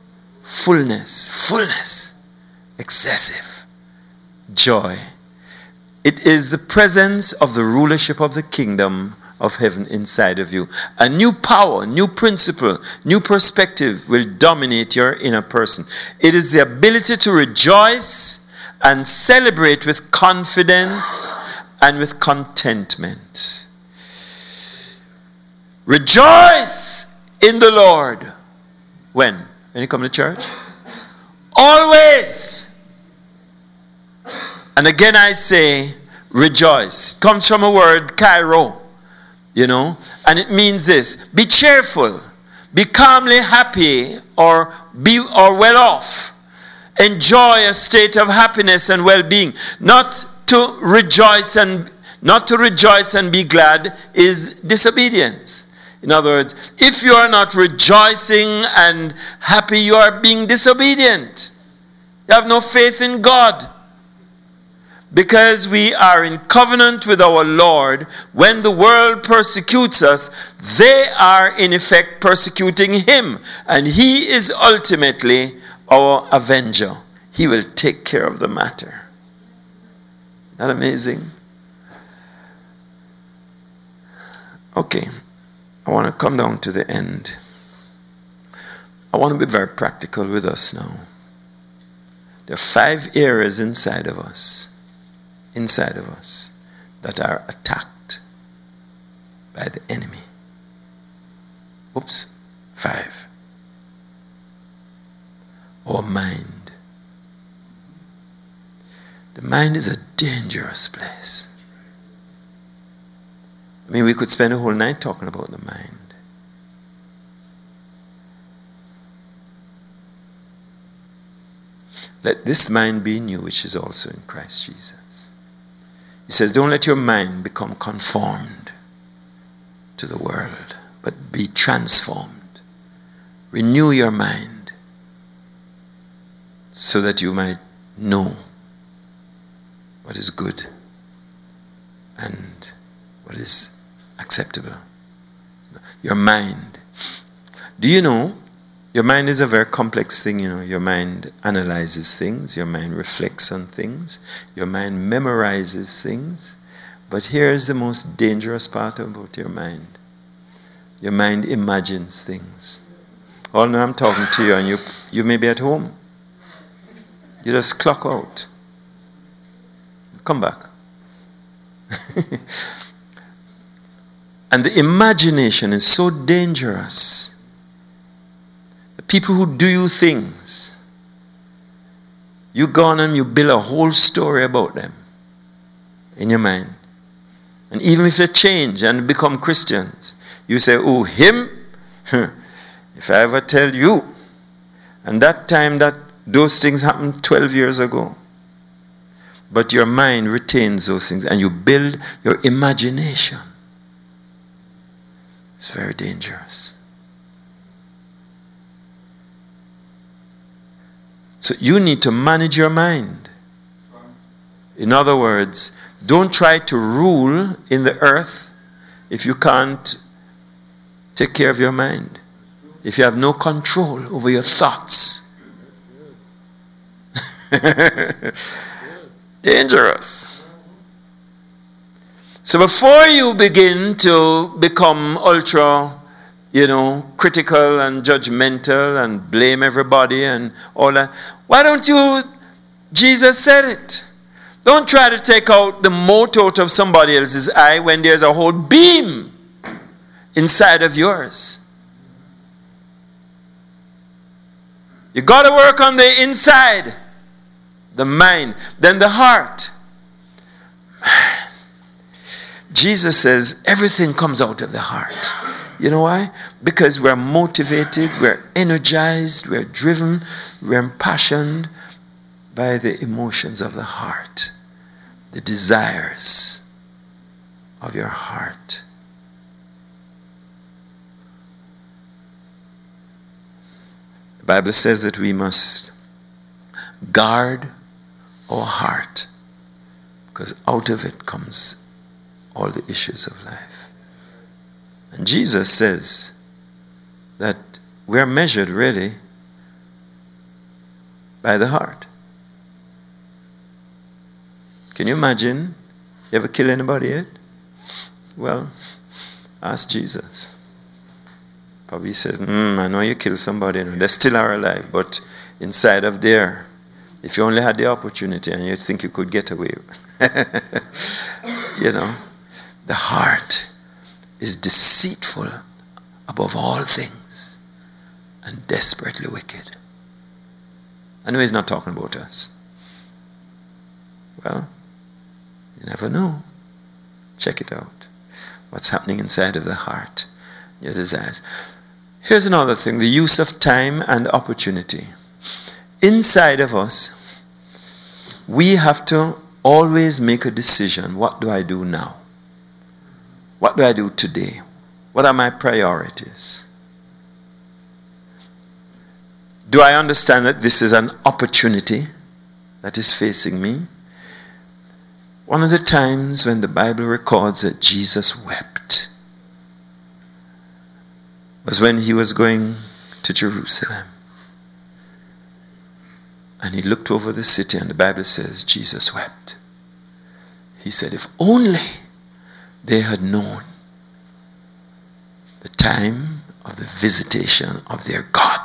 fullness, excessive joy. It is the presence of the rulership of the kingdom of heaven inside of you. A new power, new principle, new perspective will dominate your inner person. It is the ability to rejoice and celebrate with confidence and with contentment. Rejoice in the Lord. When? When you come to church? Always. And again I say, rejoice. It comes from a word, kairo. You know, And it means this: be cheerful, be calmly happy, or well off. Enjoy a state of happiness and well-being. Not to rejoice and be glad is disobedience. In other words, if you are not rejoicing and happy, you are being disobedient. You have no faith in God. Because we are in covenant with our Lord, when the world persecutes us, they are in effect persecuting him. And he is ultimately our avenger. He will take care of the matter. Isn't that amazing? Okay, I want to come down to the end. I want to be very practical with us now. There are 5 areas inside of us that are attacked by the enemy. Oops, 5. Our mind. The mind is a dangerous place. I mean, we could spend a whole night talking about the mind. Let this mind be in you, which is also in Christ Jesus. He says, don't let your mind become conformed to the world, but be transformed. Renew your mind so that you might know what is good and what is acceptable. Your mind. Do you know, your mind is a very complex thing, you know. Your mind analyzes things. Your mind reflects on things. Your mind memorizes things. But here's the most dangerous part about your mind. Your mind imagines things. Oh, no, I'm talking to you and you may be at home. You just clock out. Come back. And the imagination is so dangerous. The people who do you things, you go on and you build a whole story about them in your mind. And even if they change and become Christians, you say, oh, him? If I ever tell you. And that time that those things happened 12 years ago. But your mind retains those things and you build your imagination. It's very dangerous. So you need to manage your mind. In other words, don't try to rule in the earth if you can't take care of your mind. If you have no control over your thoughts. Dangerous. So before you begin to become ultra, critical and judgmental and blame everybody and all that, why don't you, Jesus said it. Don't try to take out the mote out of somebody else's eye when there's a whole beam inside of yours. You got to work on the inside, the mind, then the heart. Jesus says everything comes out of the heart. You know why? Because we're motivated, we're energized, we're driven, we're impassioned by the emotions of the heart, the desires of your heart. The Bible says that we must guard our heart because out of it comes all the issues of life. And Jesus says that we're measured really by the heart. Can you imagine? You ever kill anybody yet? Well, ask Jesus. Probably said, I know you killed somebody. They still are alive, but inside of there, if you only had the opportunity and you think you could get away. The heart is deceitful above all things and desperately wicked. I know he's not talking about us. Well, you never know. Check it out. what's happening inside of the heart, your desires. Here's another thing, the use of time and opportunity. Inside of us, we have to always make a decision. What do I do now? What do I do today? What are my priorities? Do I understand that this is an opportunity that is facing me? One of the times when the Bible records that Jesus wept was when he was going to Jerusalem. And he looked over the city, and the Bible says Jesus wept. He said, if only they had known the time of the visitation of their God.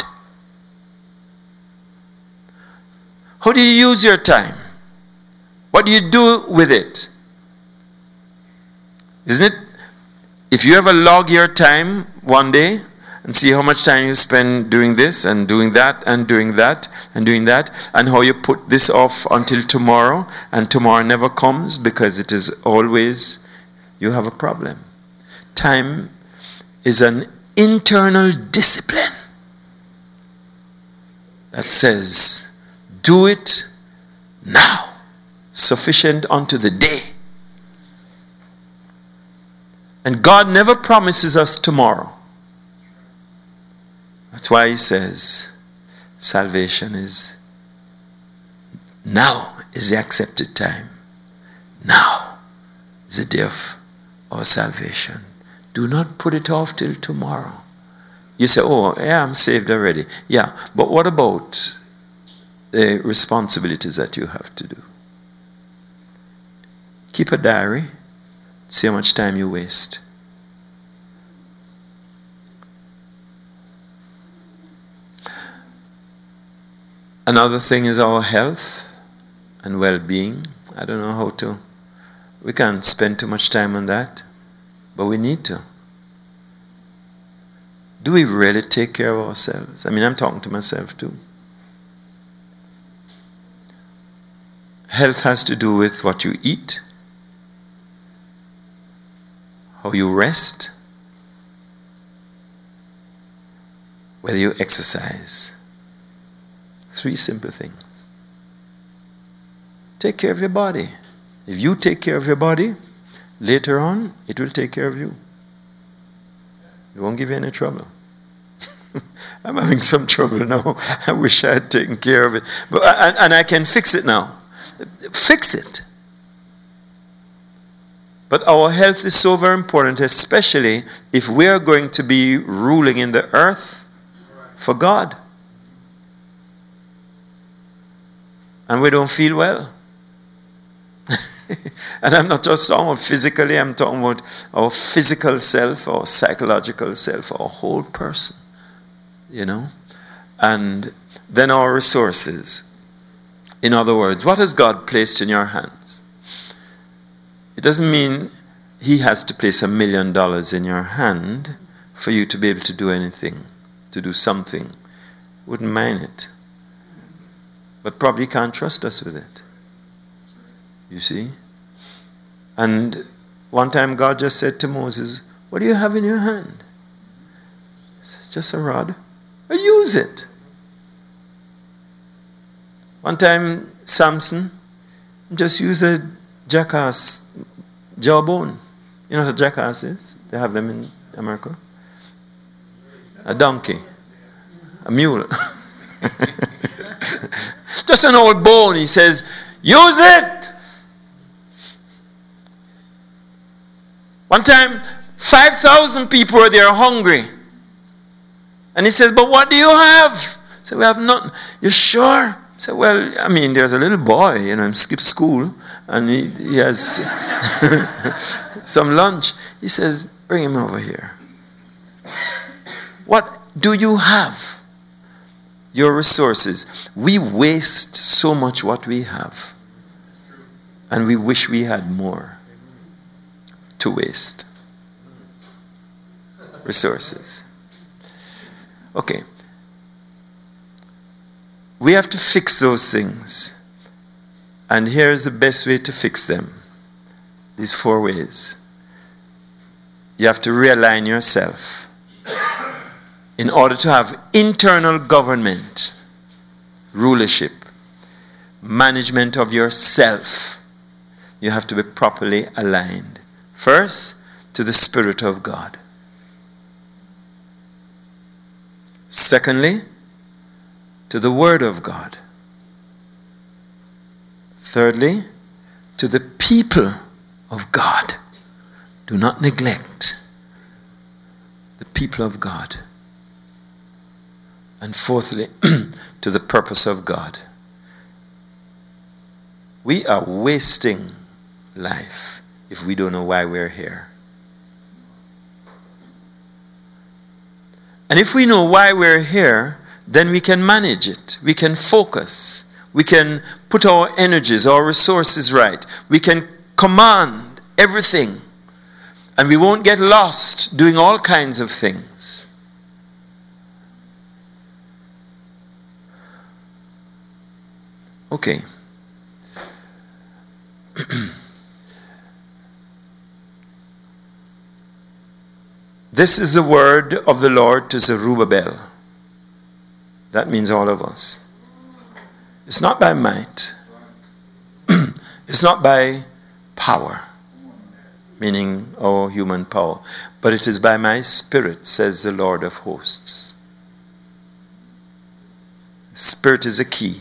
How do you use your time? What do you do with it? Isn't it? If you ever log your time one day and see how much time you spend doing this and doing that and doing that and doing that, and how you put this off until tomorrow, and tomorrow never comes because it is always, you have a problem. Time is an internal discipline that says, do it now. Sufficient unto the day. And God never promises us tomorrow. That's why he says, salvation is now is the accepted time. Now is the day of our salvation. Do not put it off till tomorrow. You say, oh, yeah, I'm saved already. Yeah, but what about the responsibilities that you have to do? Keep a diary. See how much time you waste. Another thing is our health and well-being. I don't know how to. We can't spend too much time on that, but we need to. Do we really take care of ourselves? I mean, I'm talking to myself too. Health has to do with what you eat, how you rest, whether you exercise. 3 simple things. Take care of your body. If you take care of your body, later on, it will take care of you. It won't give you any trouble. I'm having some trouble now. I wish I had taken care of it. But and I can fix it now. Fix it. But our health is so very important, especially if we are going to be ruling in the earth for God. And we don't feel well. And I'm not just talking about physically, I'm talking about our physical self, our psychological self, our whole person. You know? And then our resources. In other words, what has God placed in your hands? It doesn't mean he has to place $1 million in your hand for you to be able to do anything, to do something. Wouldn't mind it. But probably can't trust us with it. You see? And one time God just said to Moses, what do you have in your hand? It's just a rod. Well, use it. One time Samson just used a jackass jawbone. You know what a jackass is? They have them in America. A donkey. A mule. Just an old bone. He says, use it. One time, 5,000 people were there hungry. And he says, but what do you have? I said, we have nothing. You sure? I said, well, I mean, there's a little boy, he skipped school, and he has some lunch. He says, bring him over here. What do you have? Your resources. We waste so much what we have. And we wish we had more to waste. Resources. Okay. We have to fix those things. And here's the best way to fix them. These 4 ways. you have to realign yourself. In order to have internal government, rulership, management of yourself, you have to be properly aligned. First, to the Spirit of God. Secondly, to the Word of God. Thirdly, to the people of God. Do not neglect the people of God. And fourthly, to the purpose of God. We are wasting life if we don't know why we're here. And if we know why we're here, then we can manage it. We can focus. We can put our energies, our resources right. We can command everything. And we won't get lost doing all kinds of things. Okay. This is the word of the Lord to Zerubbabel. That means all of us. It's not by might. It's not by power, meaning our human power, but it is by my Spirit, says the Lord of hosts. Spirit is a key.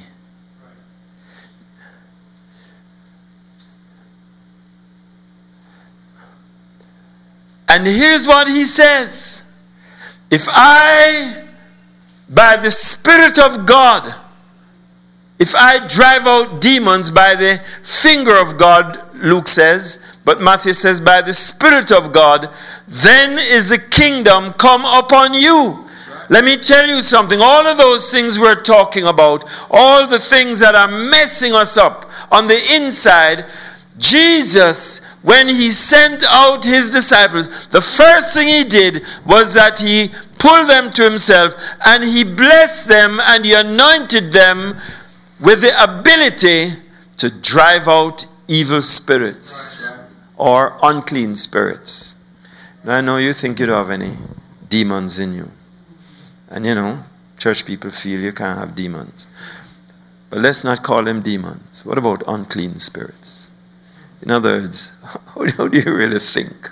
And here's what he says. If I, by the Spirit of God, if I drive out demons by the finger of God, Luke says, but Matthew says by the Spirit of God, then is the kingdom come upon you. Let me tell you something. All of those things we're talking about, all the things that are messing us up on the inside, Jesus, when he sent out his disciples, the first thing he did was that he pulled them to himself and he blessed them and he anointed them with the ability to drive out evil spirits or unclean spirits. Now I know you think you don't have any demons in you. And you know, church people feel you can't have demons. But let's not call them demons. What about unclean spirits? In other words, how do you really think?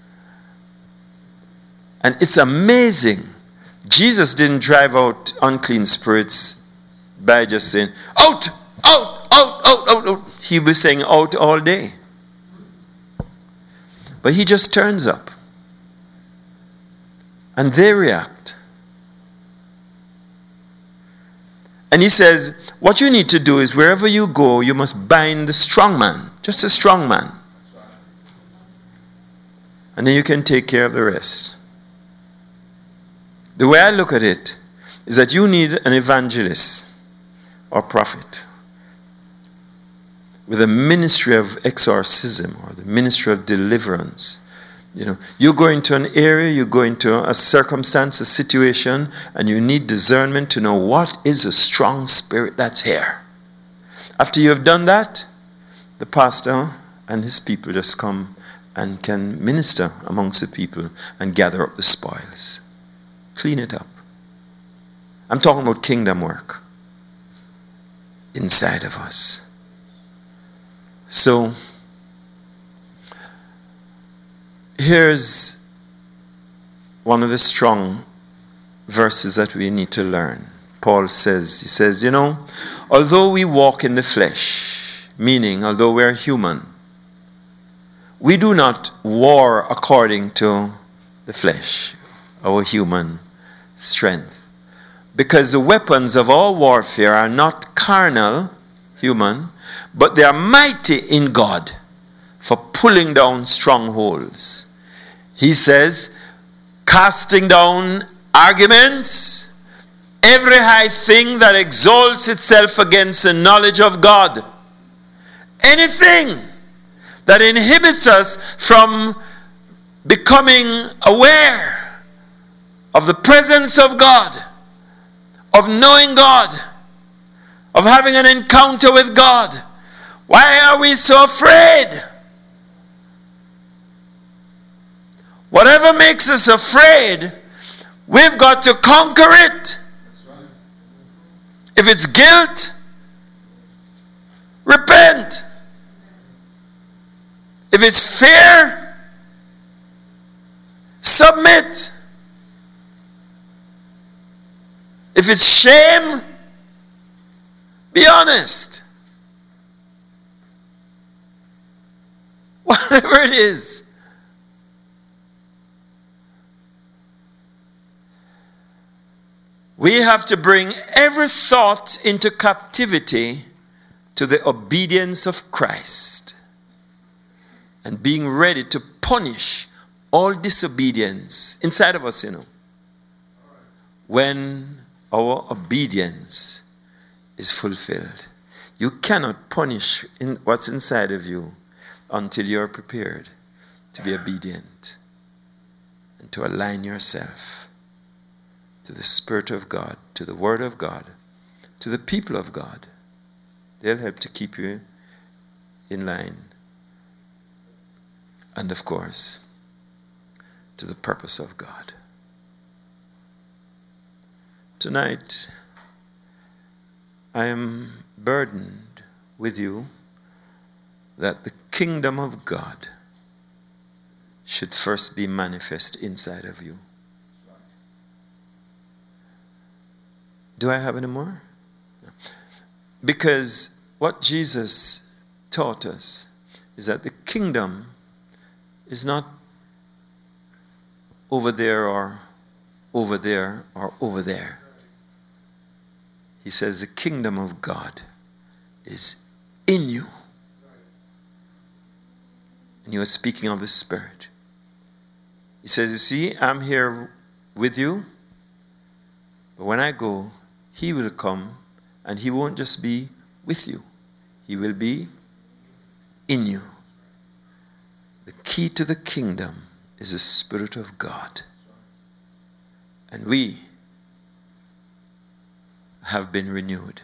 And it's amazing. Jesus didn't drive out unclean spirits by just saying, out, out, out, out, out, out. He was saying out all day. But he just turns up. And they react. And he says, what you need to do is wherever you go, you must bind the strong man. Just a strong man. And then you can take care of the rest. The way I look at it is that you need an evangelist or prophet with a ministry of exorcism or the ministry of deliverance. You know, you go into an area, you go into a circumstance, a situation, and you need discernment to know what is a strong spirit that's here. After you have done that, the pastor and his people just come and can minister amongst the people and gather up the spoils. Clean it up. I'm talking about kingdom work inside of us. So, here's one of the strong verses that we need to learn. Paul says, he says, you know, although we walk in the flesh, meaning although we're human, we do not war according to the flesh, our human strength. Because the weapons of our warfare are not carnal, human, but they are mighty in God for pulling down strongholds. He says, casting down arguments, every high thing that exalts itself against the knowledge of God. Anything that inhibits us from becoming aware of the presence of God, of knowing God, of having an encounter with God. Why are we so afraid? Whatever makes us afraid, we've got to conquer it. If it's guilt, repent. If it's fear, submit. If it's shame, be honest. Whatever it is. We have to bring every thought into captivity to the obedience of Christ, and being ready to punish all disobedience inside of us, when our obedience is fulfilled. You cannot punish what's inside of you until you're prepared to be obedient and to align yourself to the Spirit of God, to the Word of God, to the people of God. They'll help to keep you in line. And of course, to the purpose of God. Tonight, I am burdened with you that the kingdom of God should first be manifest inside of you. Do I have any more? Because what Jesus taught us is that the kingdom is not over there or over there or over there. He says the kingdom of God is in you. And he was speaking of the Spirit. He says, you see, I'm here with you, but when I go, he will come, and he won't just be with you. He will be in you. The key to the kingdom is the Spirit of God. And we have been renewed.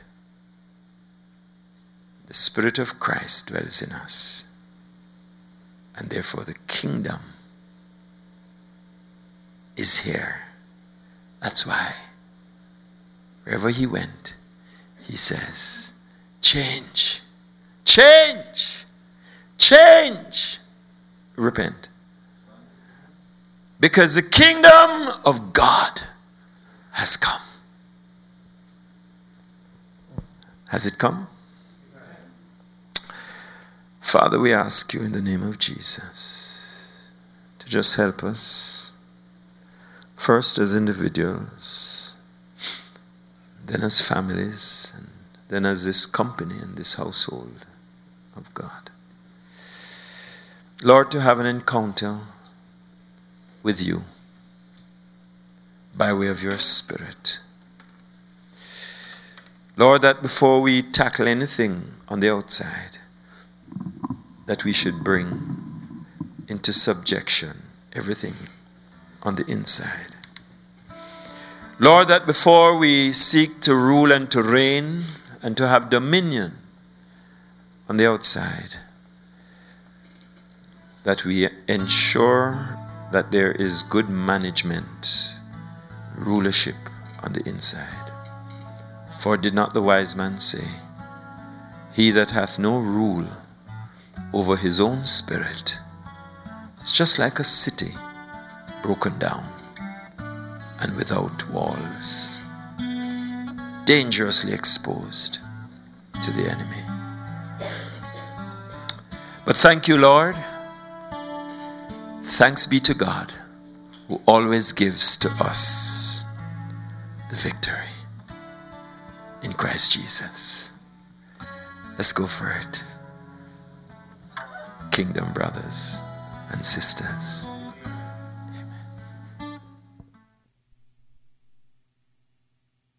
The Spirit of Christ dwells in us. And therefore the kingdom is here. That's why wherever he went, he says, change, change, change, repent. Because the kingdom of God has come. Has it come? Father, we ask you in the name of Jesus to just help us, first as individuals, then as families, and then as this company and this household of God. Lord, to have an encounter with you by way of your Spirit. Lord, that before we tackle anything on the outside, that we should bring into subjection everything on the inside. Lord, that before we seek to rule and to reign and to have dominion on the outside, that we ensure that there is good management, rulership on the inside. For did not the wise man say, he that hath no rule over his own spirit is just like a city broken down and without walls, dangerously exposed to the enemy. But thank you, Lord. Thanks be to God, who always gives to us the victory in Christ Jesus. Let's go for it. Kingdom brothers and sisters.